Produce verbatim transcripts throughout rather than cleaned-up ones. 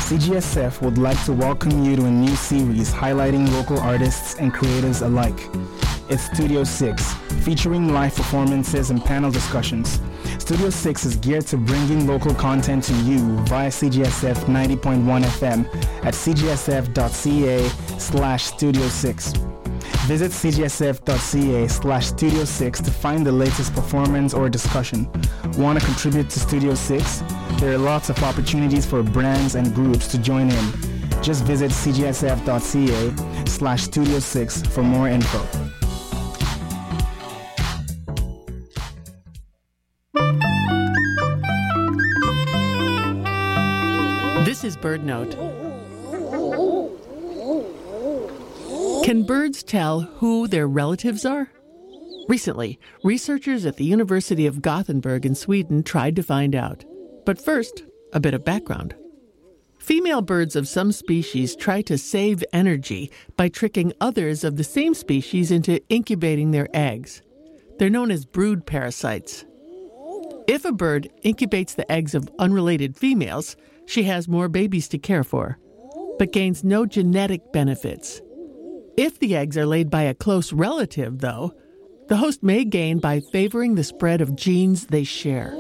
C G S F would like to welcome you to a new series highlighting local artists and creators alike. It's Studio six, featuring live performances and panel discussions. Studio six is geared to bringing local content to you via C G S F ninety point one F M at c g s f dot c a slash studio six. Visit c g s f dot c a slash studio six to find the latest performance or discussion. Want to contribute to Studio six? There are lots of opportunities for brands and groups to join in. Just visit c g s f dot c a slash studio six for more info. This is Bird Note. Can birds tell who their relatives are? Recently, researchers at the University of Gothenburg in Sweden tried to find out. But first, a bit of background. Female birds of some species try to save energy by tricking others of the same species into incubating their eggs. They're known as brood parasites. If a bird incubates the eggs of unrelated females, she has more babies to care for, but gains no genetic benefits. If the eggs are laid by a close relative, though, the host may gain by favoring the spread of genes they share.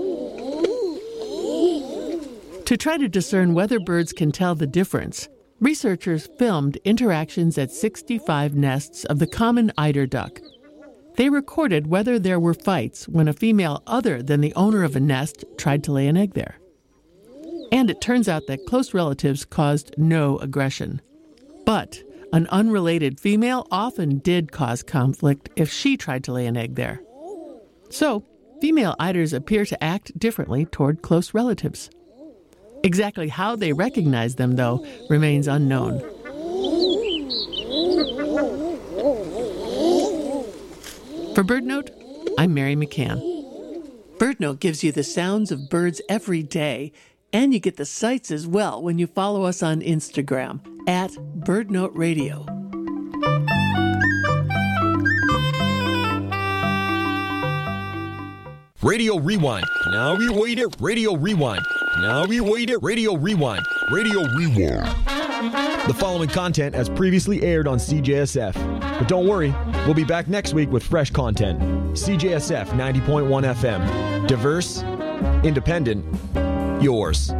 To try to discern whether birds can tell the difference, researchers filmed interactions at sixty-five nests of the common eider duck. They recorded whether there were fights when a female other than the owner of a nest tried to lay an egg there. And it turns out that close relatives caused no aggression. But an unrelated female often did cause conflict if she tried to lay an egg there. So, female eiders appear to act differently toward close relatives. Exactly how they recognize them, though, remains unknown. For BirdNote, I'm Mary McCann. BirdNote gives you the sounds of birds every day, and you get the sights as well when you follow us on Instagram at BirdNote Radio. Radio Rewind. Now we wait it. Radio Rewind. Now we wait it. Radio Rewind. Radio Rewind. The following content has previously aired on C J S F. But don't worry, we'll be back next week with fresh content. C J S F ninety point one F M. Diverse, independent, yours.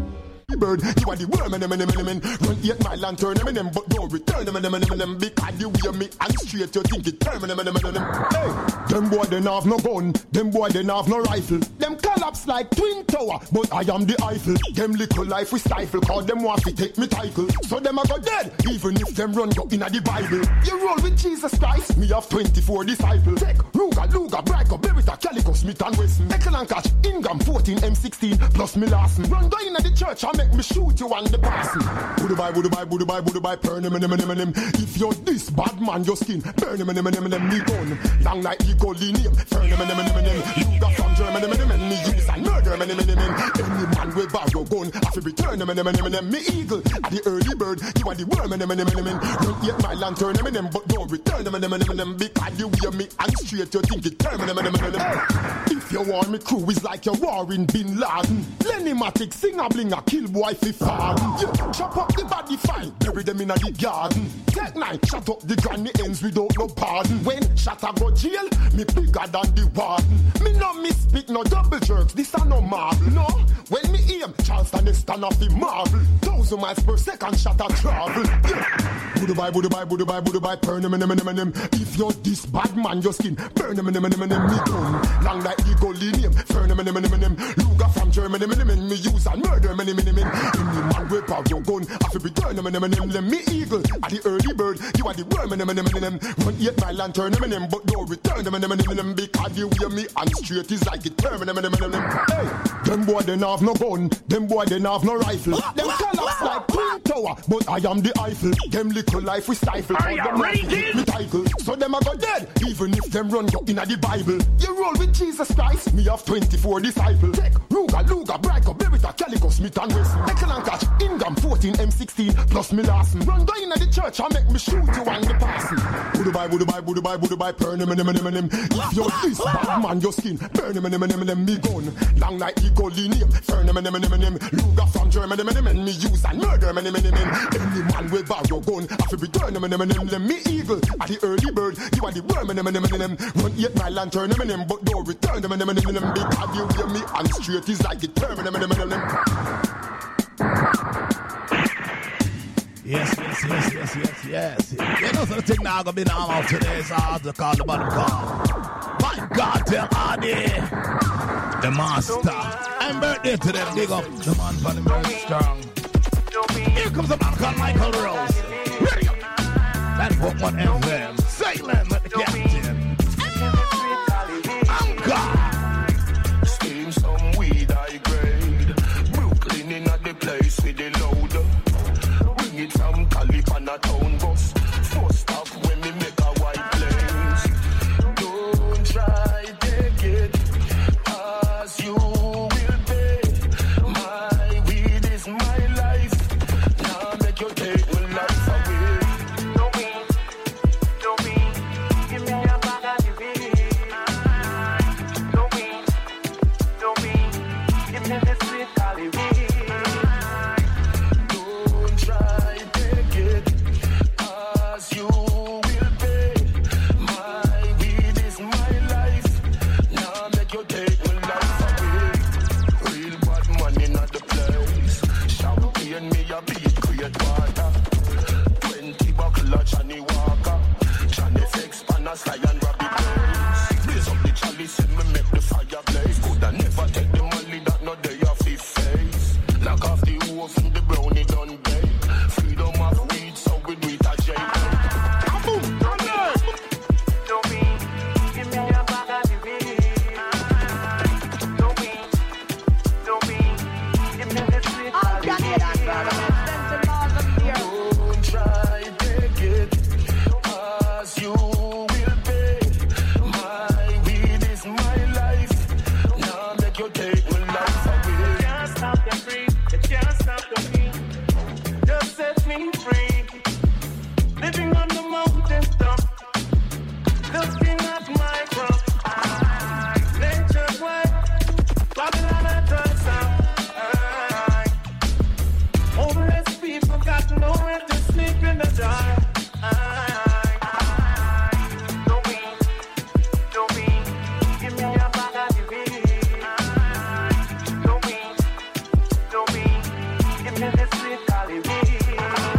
Bird, you are the worm, and them, run yet my lantern, them, but don't return them, them, because you wear me and straight, you think it turn, them, them, hey, them boy, they have no gun, them boy, they have no rifle, them collapse like Twin Tower, but I am the Eiffel, them little life we stifle, cause them want to take me title, so them I go dead, even if them run go in the Bible, you roll with Jesus Christ, me have twenty-four disciples, take Ruga, Luga, Braco, Berita, Calico, Smith and Wesson, Ekel and Catch, Ingham, fourteen, M sixteen, plus me Larson, run go in the church, I make me shoot you on the person. Budubai, Budubai, Budubai, Budubai, burn him, him, him, him. If you're this bad man, your skin, burn him, him, him, him, me gun. Long like the Golinium, burn him, him, him, him. You got from Germany, him, him, me use and murder him, him, him, him. Any man with bag your gun, I feel return him, him, him, him. Me eagle, at the early bird, you are the worm, him, him, him, him. Don't yet my lantern, him, him, but don't return him, him, him, him. Because you wear me and straight, you think it turn him, him, him, him. If you want me crew is like you're warring Bin Laden. Lenny Matic, sing a bling a kill boy fi farm. Yeah, chop up the body fine, bury them in a the garden. Take nine, shut up the granny ends without no pardon. When shatter go jail, me bigger than the warden. Me no mispeak, no double jerks, this a no marble, no. When me aim, Charleston is stand off the marble. Thousand miles per second, shatter travel. Yeah. Budubai, Budubai, Budubai, Budubai, burn them, them, them, them. If you're this bad man, your skin, burn them, them, them, them, me gun. Long like the Golinium, burn them, them, them, them. Luga from Germany, them, them, me use and murder, them, them, them, them. Any man whip out your gun, I feel return them, them, them, them. Me eagle, at the early bird, you are the worm, them, them, them, them. Run yet my lantern, them, them, but don't return them, them, them, them. Because you wear me and straight is like it turn them, them, them, them. Hey, them boy they have no gun, them boy they have no rifle. Them collapse like Twin Tower, but I am the Eiffel. Them little life we stifle. Are you ready, kid? Me title, so them a go dead, even if them run go in the Bible. You roll with Jesus Christ, me have twenty-four disciples. Take Ruga, Luga, Braco, Berita, Calico, Smith and Wesson. Echo and catch, Ingham fourteen M sixteen, plus me last. Run down in the church, I make me shoot you and the passing. Budu bye, budu bye, budu bye, budu bye, burn him, him, him, him, him. If you're this bad man, your skin, burn him, him, him, him, him, me gun. Long like eagle name, burn him, him, him, him, him. Luger from Germany, him, him, him, me use and murder him, him, him, him. Any man will bow your gun, I feel be turn him, him, him, him, him. Me eagle, at the early bird, you are the worm, him, him, him, him. Run eat my lantern, him, him, but don't return him, him, him, him, him. Because you hear me and straight is like the term, him, him, him, him. Yes, yes, yes, yes, yes, yes. You know, so the thing now gonna be normal today is hard to call the bottom call. My God, tell Adi, the master. I'm birthday to them, big up the man for the very strong. Here comes a man called Michael Rose. Ready up. That book one F M. Sailing with the captain. I'm God. Steam some weed, I grade. Brooklyn in at the place with the loader. Bring it from California town bus. First stop when we make a white planes. Don't try take it, as you will pay. My weed is my life. Now make you take my life away. No weed, no weed. Give me a bag of the weed. No weed, no weed. Give me the sweet Cali weed. Don't try take it, as you will pay. My weed is my life. Now make you take my life away. Real bad money not the place. Champagne me a beat, create water. Twenty buckle of Johnny Walker. Johnny Flex, Panas, Lion, Robbie Blaze. Blaze up the chalice and me make the fire blaze. Coulda never take the money that no day off the face. Lock off the wolf and the brownie done bake. Freedom of weed, so we do it a J. Boom! No weed, give me a bag of the weed. No weed, no weed, give me the sweet Cali weed. Don't try take it, as you will pay. My weed is my life. Now make you take my life away. Can't stop the free, you can't stop the free. Just set me free. Living on the mountain top, looking at my crop. Nature's way, Babylon at Tulsa. Homeless people got nowhere to sleep in the dark. No weed, no weed, give me a bag of the weed. No weed, no weed, give me the sweet Cali weed.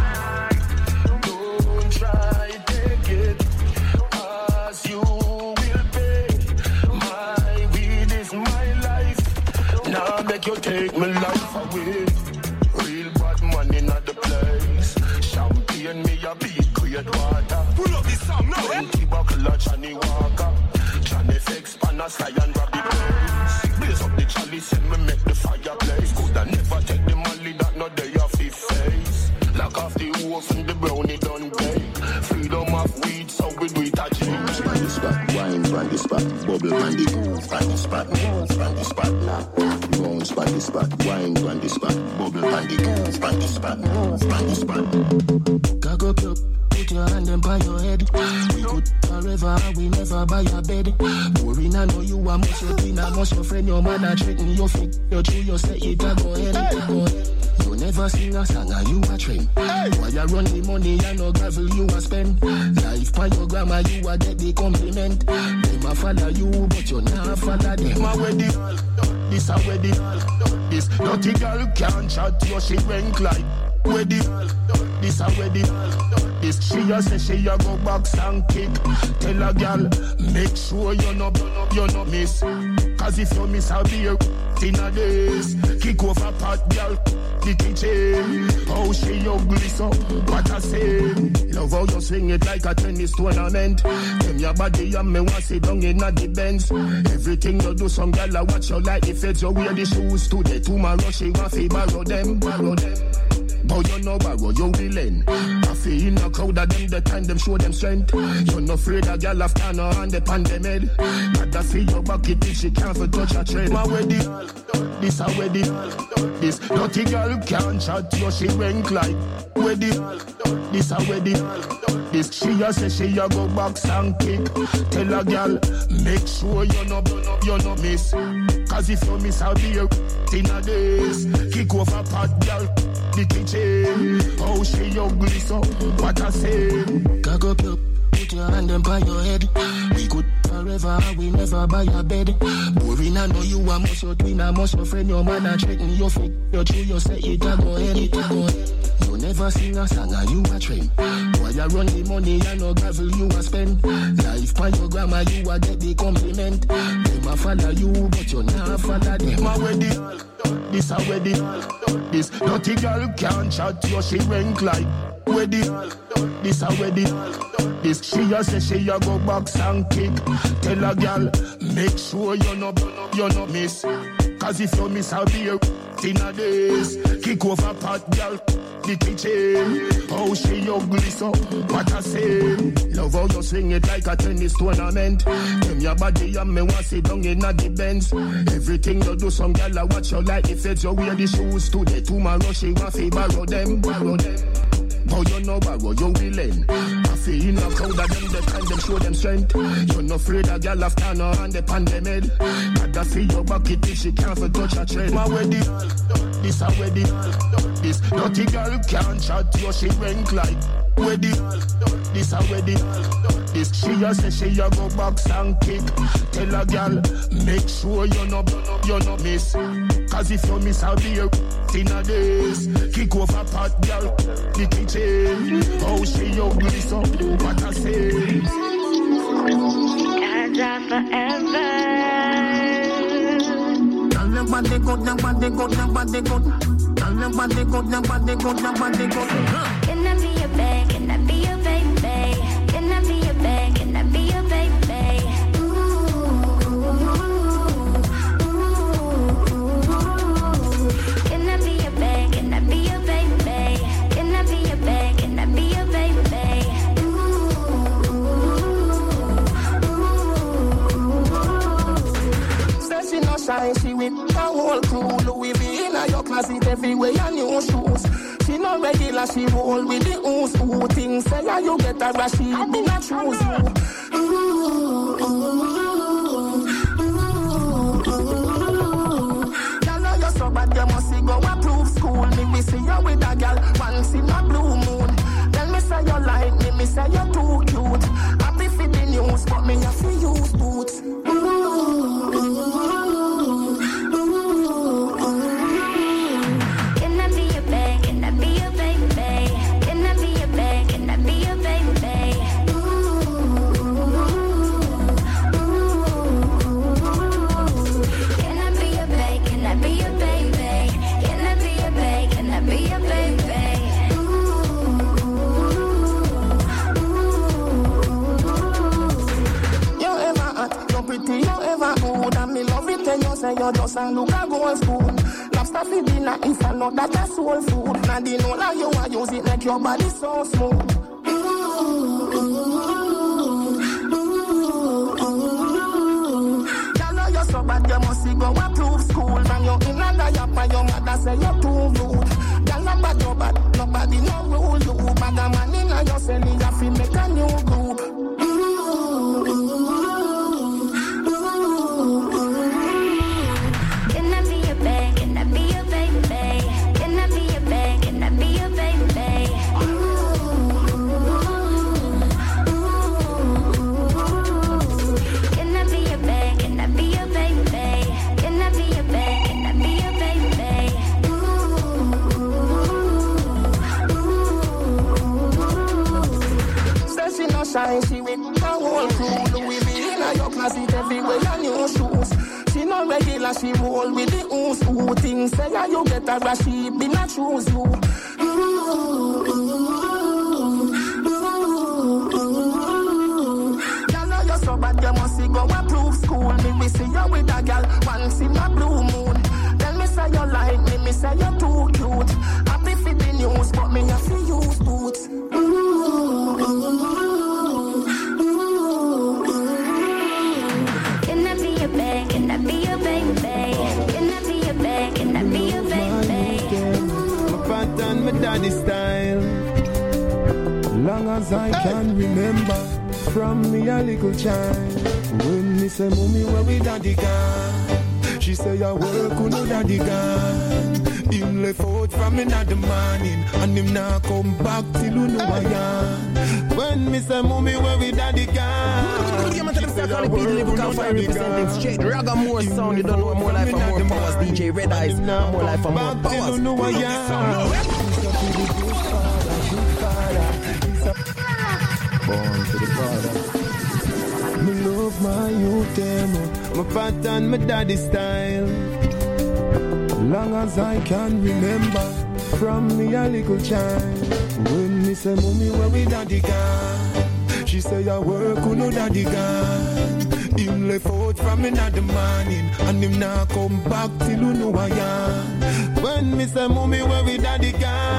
Don't try take it, as you will pay. My weed is my life. Now make you take my life away. Real bad money not the place. Champagne me a beat, create water. Pull up this song now. Twenty buckle of Johnny Walker. Johnny Flex, Panas, Lion, Robbie Blaze. Blaze up the chalice and me make the fire blaze. Coulda never take the money that no day off the face. Lock off the wolf and the brownie done bake. Freedom of weed, so we do it a J. Find the spot, wine, find the spot, bubble, find the find the spot, find the spot, bounce, find the spot, wine, find the spot, bubble, find the find the spot, find the spot. Cock up, up, put your hand and by your head. We could forever, we never buy a bed. Boring, I know you are much your queen, I must your friend, your man, I threaten your feet, your true, you say it, I go ahead, go ahead. You never sing a song and you a train. Hey. While you run the money and no gravel you a spend. Life by your grandma you a get the compliment. Them a follow you but you not follow them. A where the all, this a where the all. This dirty girl can't chat you she rank like. Where the all, this a where the all. This she a say she a go box and kick. Tell a girl make sure you no you no miss. Cause if you miss a beer in a days, kick over pot girl. The kitchen, how she ugly so, what I say. Love how you swing it like a tennis tournament. Them your body and me want sit down in a the Benz. Everything you do, some girl I watch you like the feds. You wear the shoes today, tomorrow she want to borrow them, borrow them. but you no borrow, you willing. I feel in a crowd of them, the time them show them strength. You're not afraid of girl after no hand upon them head. Not I feel your bucket if she can't for touch a tread. My wedding, this a wedding. This dirty girl can't chat you, she rank like wedding. This a wedding. This she a say she a go box and kick. Tell a girl, make sure you no you no miss. Cause if you miss, I'll be your in a days. Kick over pot girl, the kitchen. Oh, she ugly so, what I say. Cock up your, put your hand up by your head. We could forever, we never buy a bed. Boring, I know you a must your twin, I must your friend, your man, I threaten your feet. Your true, you say it, I go ahead, it, I go ahead. You never sing a song and you a trend. Why you run the money and no gravel you a spend. Life by your grandma you a get the compliment. Them a follow you but you not follow them. My wedding, this a wedding. This dirty girl can't chat you, she rank like wedding. This a wedding. This she a say she a go box and kick. Tell a girl, make sure you no you no miss. Cause if you miss I'll be your in a days. Kick over pot girl, the kitchen. Oh, she ugly so, what I say. Love how you swing it like a tennis tournament. Them your body and me want sit down in a the Benz. Everything you do, some girl I watch you like if it's you wear the shoes today. Tomorrow she want to borrow them, borrow them. But you no borrow, you willing. I feel in a crowd of them, the time them show them strength. You're not afraid of girl after no hand upon them head. But I feel your bucket if she can't for touch a tread. My wedding, this a wedding. This dirty girl can't chat you, she rank like wedding. This a wedding. This she a say she a go box and kick. Tell a girl, make sure you no you no miss. Cause if you miss I'll be your in a days. Kick over pot girl, the kitchen. Oh, she ugly so, what I say. Canada forever. Tell nobody good, nobody good, nobody good. Tell nobody good, nobody good, nobody good. Can I be your babe? Can I be your baby? Can I be your babe? Can I be your baby? She with a whole crew, Louis V in your closet everywhere your new shoes. She no regular, she roll with the ooze. Ooh, things say yeah, you get a rush, she be not choose you. Ooh, ooh, ooh. Y'all know you're so bad, you must go approve school. Me we see you with a girl once in a blue moon. Then me say you like me, me say you're too cute. Happy for the news, but me have to use boots. Ooh, ooh. You just a look a gold spoon. Lobster for dinner if I know that a soul food. Now the know that you a use it make your body so smooth. Ooh, ooh, ooh, ooh. Y'all know you're so bad you must go approve school. Man you in a diaper and your mother say you're too rude. Y'all know bad you bad, nobody no rule you. Bad a man in a your cell you have to make a new group. Ooh, ooh, ooh. She with a whole crew, Louis V in your closet everywhere your new shoes. She no regular, she roll with the ooze. Ooh, things say yeah, you get a rush, she be not choose you. Ooh, ooh, ooh, ooh. Y'all know you're so bad, you must go approve school. Me we see you with a girl once in a blue moon. Then me say you like me, me say you're too cute. Happy for the news. my daddy style. Long as I can remember, from me a little child. When me say, mommy, where we daddy gone? She say, I work with no daddy gone. Him left out from me in the morning, and him now come back till you know I am. When me say, mommy, where we daddy gone? Yeah, man, tell them say, I can't be the can find representing straight ragga more sound. You don't know more life and more powers. D J Red Eyes, more life and more powers. You know I am. Born to the father. Me love my youth, them, my pattern, my daddy style. Long as I can remember, from me a little child. When me say, mommy, where we daddy gone? She say, I work with no daddy gone. Him left out from me in the morning, and him now come back till you know I am. When me say, mommy, where we daddy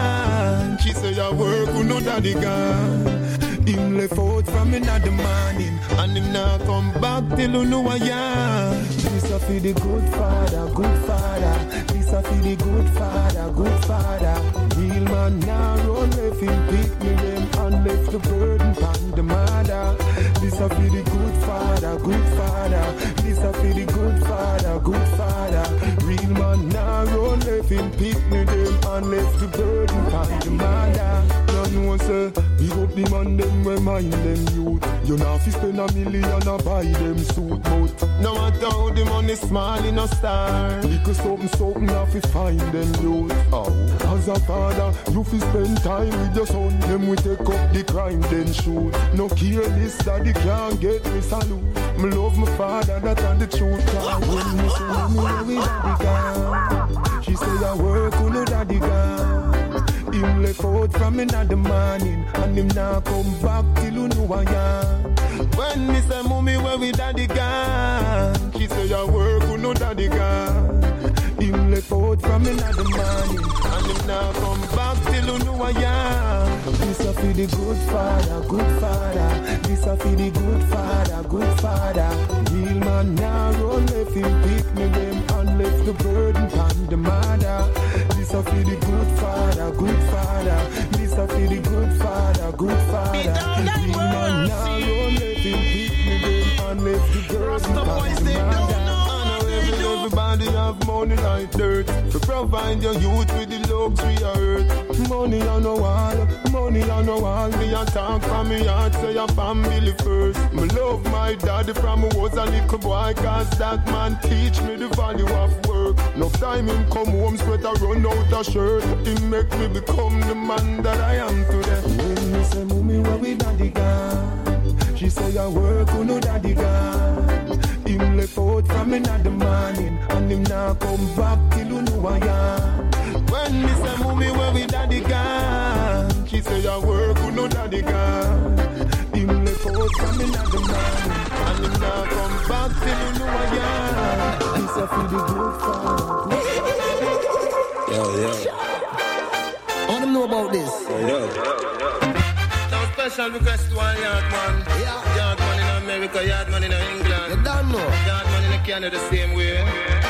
gone? She say, I work with no daddy gone. Him left out from me in the morning, and him now come back till you know I am. This a for the good father, good father. This a for the good father, good father. Real man now run left him pick me them and left the burden upon the mother. This a for the good father, good father. This a for the good father, good father. Real man now run left him pick me them and left the burden upon the mother. You know say, big up the man them we mind them youth. You know if you spend a million and buy them suit mouth. No matter how the money small in a star, because something something have to find them youth. Oh. As a father, you fi spend time with your son. Them we take up the crime then shoot. No careless daddy can't get me salute. Me love my father, that and the truth. When me say me where we daddy gone, she say I work with no daddy gone. Him left out from me in the morning, and him now come back till you know I am. When me say, mommy, where we daddy gone? She say, I work with no daddy gone. Him left out from me in the morning, and him now come back till you know I am. This a for the good father, good father. This a for the good father, good father. Real man now run left him pick me them and left the burden upon the mother. This a for the good father, good father. This a for the good father, good father. Real man now run left him pick me them and left the burden upon the mother. Everybody have money like dirt to provide your youth with the luxury of earth. Money on the wall, money on the wall. Me a talk from me heart, say your family first. Me love my daddy from I was a little boy, cause that man teach me the value of work. No time him come home, sweater run out a shirt. He make me become the man that I am today. When me say, mommy, where we daddy gone? She say, I work with no daddy gone. Him left out from me in the morning, and him now come back till you know I am. When me say, mommy, where we daddy gone? She say, I work with no daddy gone. Him left out from me in the morning, and him now come back till you know I am. This a for the good father. Yo, yo. I want to know about this. Yo, yo. Now special request to one yard man. Yeah. Yard man in America, yard man in England. You don't know. Yard man in Canada the same way.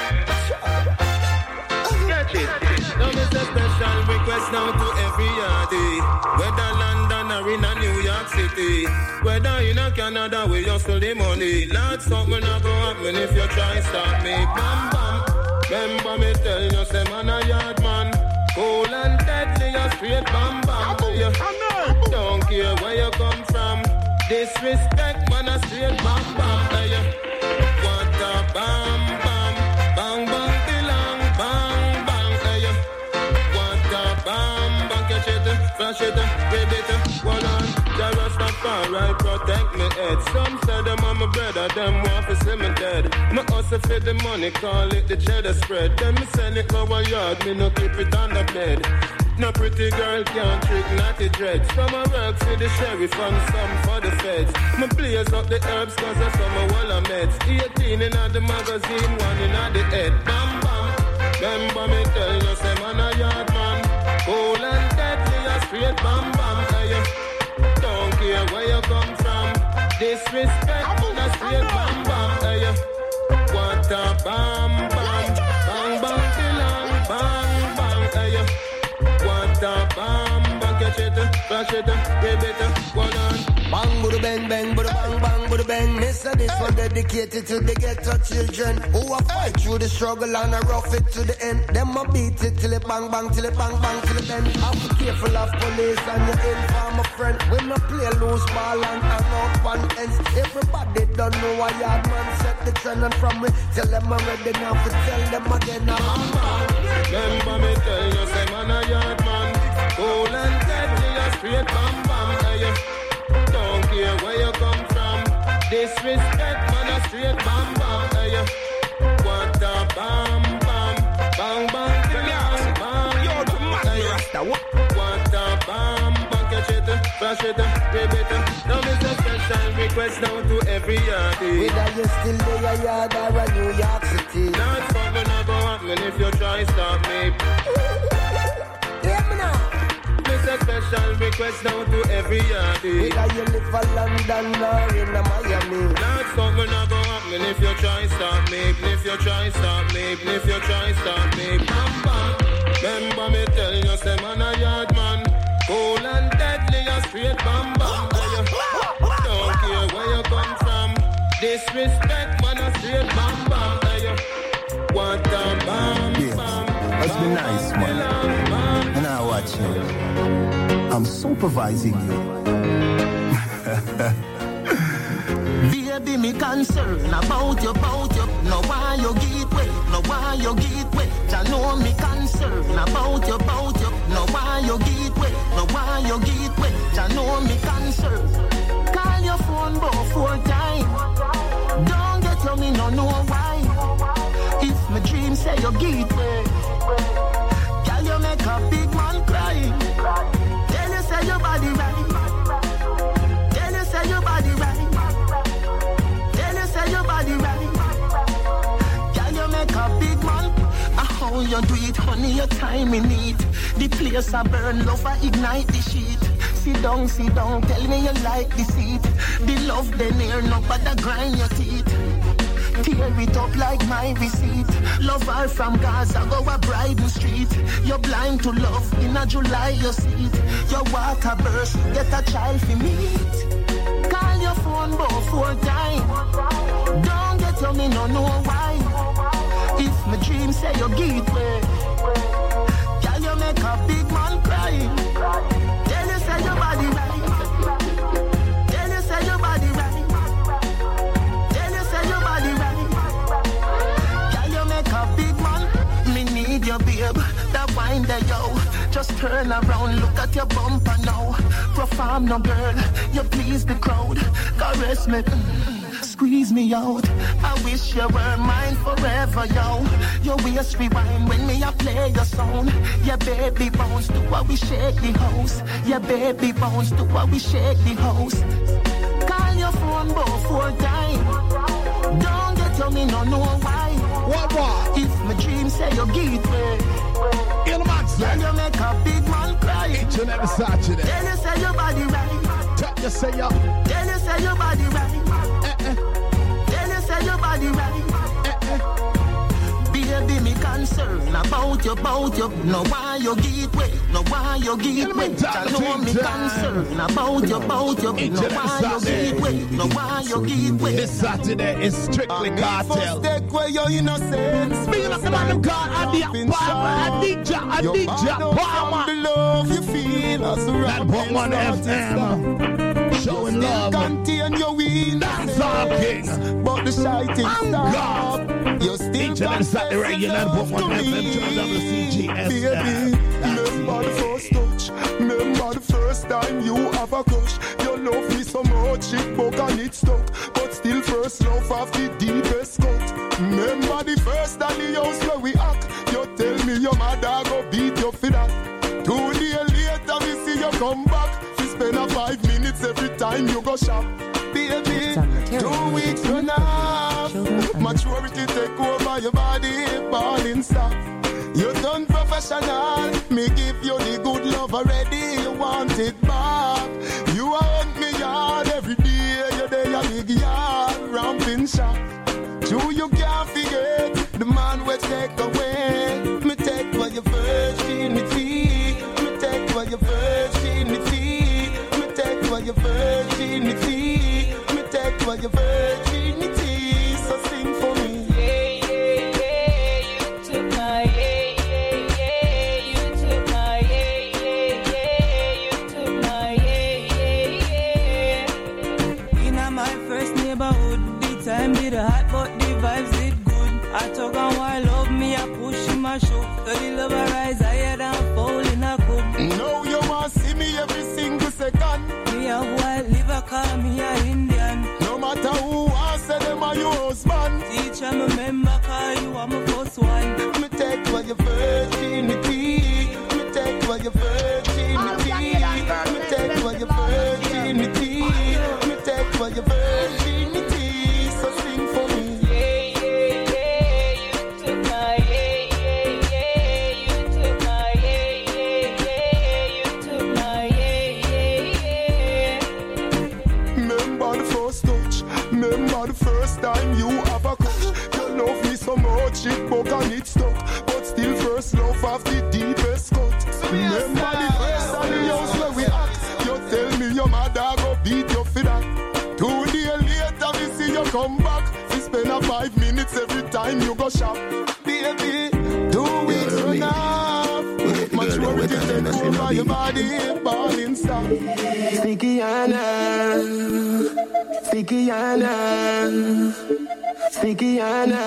Get it. Now it's a special request now to every yardie. Whether London or in a New York City. Whether in a Canada where you still the money. Lord, something not go happen if you try stop me. Bam bam. Remember me tell you, say man a yard man. Cool and deadly, a straight bam bam. You don't care where you come from. Disrespect, man, a straight bam bam. Hey, what a bam bam, bang bang belong, bang bang. Hey, what a bam bang, catch it, flash it, rib it, hold on. Rastafari protect me head. Some say them on my brother, them want to see me dead. Me hustle for the money, call it the cheddar spread. Then me send it over yard, me no keep it on the bed. No pretty girl can't trick naughty dreads. Some a work for the sheriff and some for the feds. Me blaze up the herbs cause I some a wall of meds. eighteen in the magazine, one in the head. Bam bam. Remember me tell you, say man a yard man. Cool and deadly, a straight bam bam. Hey, don't care where you come from. Disrespect, man a straight bam bam. Hey, what a bam bam. Bang bang belong, bang bang. Hey, what What a bomb, bang, catch it, flash it, grab it, one on. Bang, budu bang, bang, budu bang, bang, budu bang. Mister this one dedicated to the ghetto children who a fight through the struggle and a rough it to the end. Them a beat it till it bang, bang, till it bang, bang, till it bend. Have to be careful of police and your informer friend. We no play loose ball and hang out one ends. Everybody don't know why yard man set the trend, and from we tell them I'm ready now to tell them again. I'm bang. Remember me tell you, say man a yard man. Cool and deadly, a straight bam bam. Hey, don't care where you come from. Disrespect, man, a straight bam bam. Hey, what a bam bam, bang bang, bang bang. Yo, the man, Rasta. What a bam bang, catch it, flash it, grab it. Now it's a special request now to every yardie. Whether you still there, yard or a New York City. Not something not go happen if you try stop me. Hear me now. It's a special request now to every yardie. Whether you live in London or in Miami. Not something not go happen if you try stop me. If you try stop me. If you try stop me. Bam bam. Remember me tell you, say man a yard man. Cool and deadly, a straight bam bam. Don't care where you come from. Disrespect, man, a straight bam bam. What a bam bam. Let's be nice, man. And I watch you. I'm supervising you. Baby, me concern about you, about you. No why you get way, no why you get way. Ya know me concern about you, about you. No why you get way, no why you get way. Ya know me concern. Call your phone about four times. Don't get to me, no know why. If my dream say you get way, girl you make a big man cry. Tell you say your body right. Tell you say your body right. Your body right. Girl, you make a big man. I how you do it, honey, your time in it. The place I burn, love I ignite the sheet. Sit down, sit down, tell me you like the seat. The love they near, no but grind your teeth. Tear it up like my receipt. Love her from Gaza, go a Bryden Street. You're blind to love, in a July you see it. Your water burst, get a child for meet. Call your phone about four times. Don't get to me, no know why. If my dream say you get way, girl you make a big man cry. Tell you say your body right. Tell you say your body right. Tell you say your body right. Girl you make a big man. Me need your babe, that wine there yo. Just turn around, look at your bumper now. Perform no girl, you please the crowd. Caress me, squeeze me out. I wish you were mine forever, yo. Your waist rewind when me I play your song. Yeah, baby bounce to what we shake the house. Yeah, baby bounce to what we shake the house. Call your phone about four times. Don't get to me, no know why. What, what? If my dream say you get way, in the max, then you make a big man cry. Each and every Saturday. Tell you say your body right. Tell you say your. Tell you say your body right. Eh, eh. Tell you say your body right. Eh, eh. Baby, me concern about you, about you. No why you get way, no why you get way. I know me concern about you, about you. No why you get way, no why you get way. This Saturday is strictly cartel. Take away your innocence. Speaking of the man of God, Adija, Adija, Adija, Palmer. The love you feel as a that put one F M. Showing love. Contain your wheel. That's our king. But the shy thing stop. You still each and every Saturday regular that put one F M. W C G S. Baby, remember the first touch. Remember the first time you have a crush. Your love me so much it broke and it stuck. But still first love of the deepest cut. Remember the first time the house where we act. You tell me your mother go beat you for that. Two days later we see you come back. We spend a five minutes every time you go shop. Baby, two weeks run off. Maturity take over your body, balling stop. You done professional. Me give you the good love already. You want it back. You want me yard every day. You're there, a big yard, ramping shop. True, you can't forget the man will take away. Me take for your virginity. Me take away your virginity. Me take away your virginity. Me take away your virginity. So sing for me. Yeah, yeah, yeah. You took my yeah, yeah, yeah. You took my yeah, yeah, yeah. You took my yeah, yeah, yeah. In my first neighborhood, the time did hot, but the vibes did good. I talk on why love me, I push him, I show. So the love rise higher than fall in a cup. Now you want see me every single second. Me a white liver, call me a Indian. No matter who I say them are your husband. Teacher, me remember, call you are my first one. Me take away your virginity. Me take away your virginity. Me take away your virginity. Me take away your virginity. So sing for me. Yeah, yeah, yeah. You took my yeah, yeah, yeah. You took my yeah, yeah, yeah. You took my yeah, yeah, yeah. Remember the first touch. Remember the first time you have a coach. You love me so much it broke and it stuck. But still first love of the deepest cut. Remember the first time the house where we act. You tell me your mother go beat you for that. Two days later we see you come back. We spend a five minutes every time you go shop. Baby, two weeks run off. Much more to take over your body, balling stop. Sticky Anna, Sticky Anna, Sticky Anna.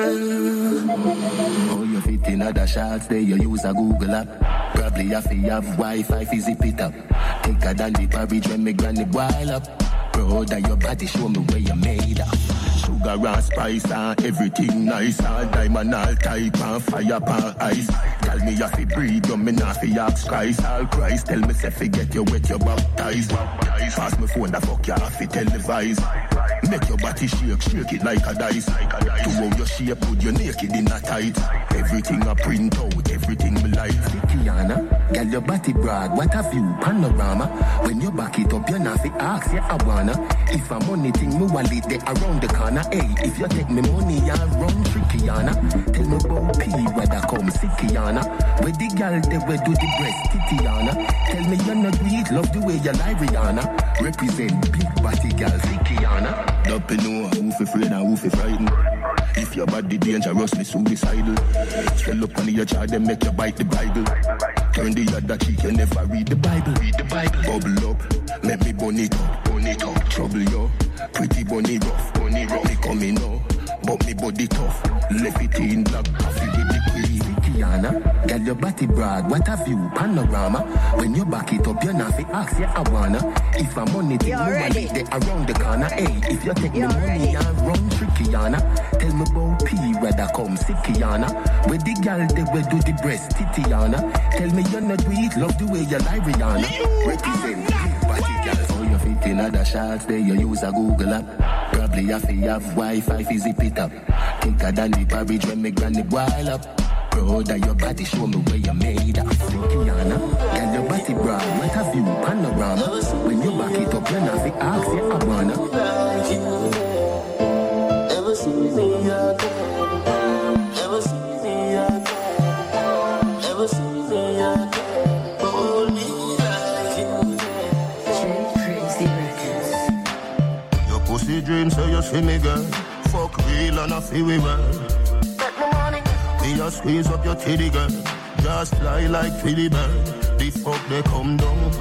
Oh, you fit in other shots there, you use a Google app. Probably have to have Wi-Fi, fi zip it up. Thicker than the porridge when me granny boil up. Proud of your body, show me where you made up. Sugar and spice and everything nice. All diamond, all type and fire pan ice. Tell me if you breathe, you me not fi ask Christ. All Christ, tell me if you get you wet, you baptized. Pass me phone, the fuck you have to televise. Make your body shake, shake it like a dice. To how your shape, put your naked in a tight. Everything I print out, everything me like. Kiana, girl your body broad, what a view, panorama. When you back it up, you not fi ask, yeah I wanna. If I'm money thing, me wallet they around the corner. Hey, if you take me money, I run trickyana. Tell me about P, where that come sickyana. Where the girl they where do the breast titiana. Tell me you're not weak, love the way you lie Rihanna. Represent big body girl sickyana. Don't know who fi afraid and who fi frightened. If your body dangerously suicidal, swell up on your child and make you bite the Bible. Turn the other cheek, you never read the Bible. Read the Bible. Bubble up, let me bun it up, bun it up. Trouble you, pretty bunny rough, bunny rough. Me coming now, but me body tough. Left it in black coffee with the cream. Kiana, girl your body broad, what a view, panorama. When you back it up, you not fi ask, yeah I wanna. If I'm money, then you money, they around the corner. Hey, if you take me money and run trickyana. Tell me about P, where that come sickyana. Where the girl they where do the breast titiana. Tell me you're not weak, love the way you lie Rihanna. Represent big body girl. So you fit in other shots there, you use a Google app. Probably have to have Wi-Fi, fi zip it up. Thicker than the porridge when me granny boil up. Proud of your body, show me where you made up. Kiana, girl your body broad, what a view, panorama. When you back it up, you not fi ask, yeah I wanna. Ever see me again? Ever see me again? Ever see me again? Hold me like you can. Crazy Records. Your pussy dreams, so you see me girl. Fuck real and I feel we well. Me a squeeze up your titty girl. Just fly like Philly bird. The fuck they come down.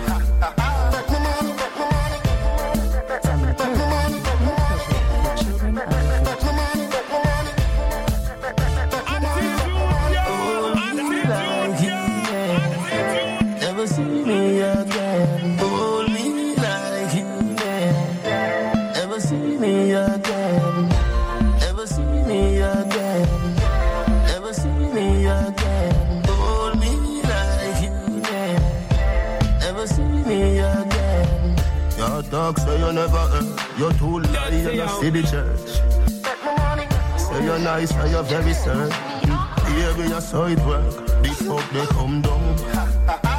Never see me again. Hold me like you can. Never see me again. Never see me again. Never see me again. Hold me like you can. Never see me again. Your dog say you never heard. You're too lie and you see the church. Say you're nice and you're very certain. Baby, you saw it work. The fuck they come down.